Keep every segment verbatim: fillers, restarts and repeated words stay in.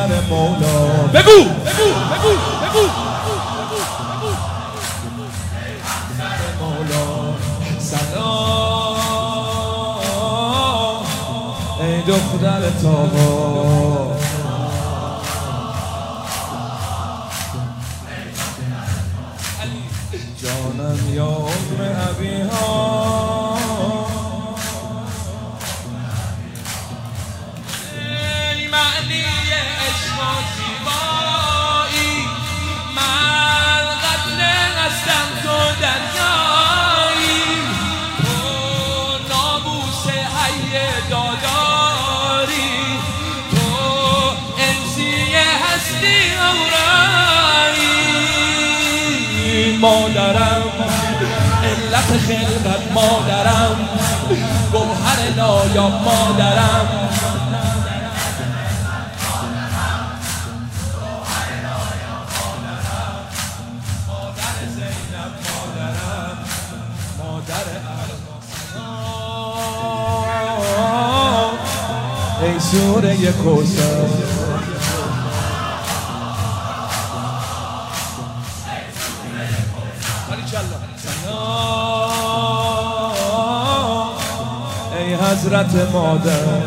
مولا. بگو بگو بگو بگو مولا سلام ای دختر تابا، جانم یا ام ابیها، ای معنی عشق و زیبایی، من قتل هستم تو دریایی، تو ناموس حی داداری، تو انسی هستی اورایی. مادرم علت خلقت، مادرم گوهر نایاب، مادرم مادر زینب، مادرم مادر الماس، ای سوره کوثر ای حضرت مادر،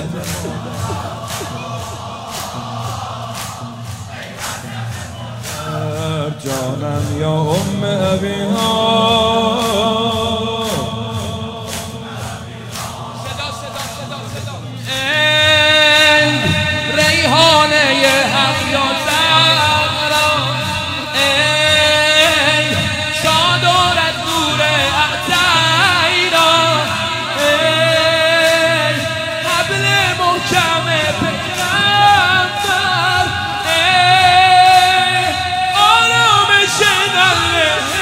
جانم یا ام ابیها. صدا صدا صدا صدا ای ریحانه حق یا زهرا، ای چادر از نور اعتینا، ای حبل محکم پیغمبر، ای آرامش نور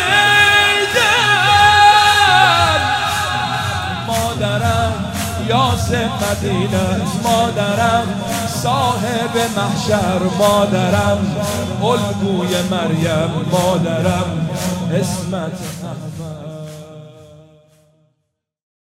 حیدر. مادرم یاس مدینه، مادرم صاحب محشر، مادرم الگوی مریم، مادرم اسمت